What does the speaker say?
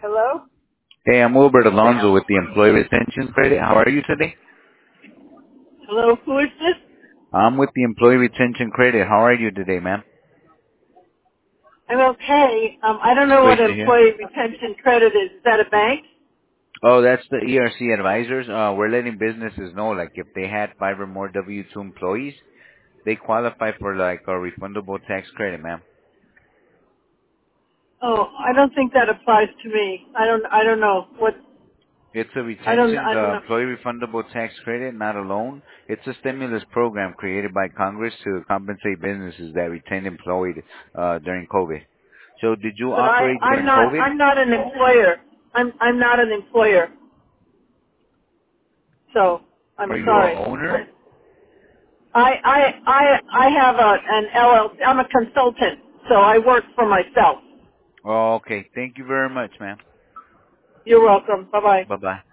Hello? Hey, I'm Wilbert Alonso with the Employee Retention Credit. How are you today? Hello, who is this? I'm with the Employee Retention Credit. How are you today, ma'am? I'm okay. I don't know what Great to hear. employee retention credit is. Is that a bank? Oh, that's the ERC advisors. We're letting businesses know, like, if they had 5 or more W-2 employees, they qualify for, like, a refundable tax credit, ma'am. Oh, I don't think that applies to me. I don't know what, It's a I retention, don't know. employee refundable tax credit, not a loan. It's a stimulus program created by Congress to compensate businesses that retained employees during COVID. So did you But operate during COVID? I'm not an employer. I'm not an employer. So, I'm Are you a sorry. owner? I have an LLC. I'm a consultant, so I work for myself. Oh, okay. Thank you very much, ma'am. You're welcome. Bye-bye. Bye-bye.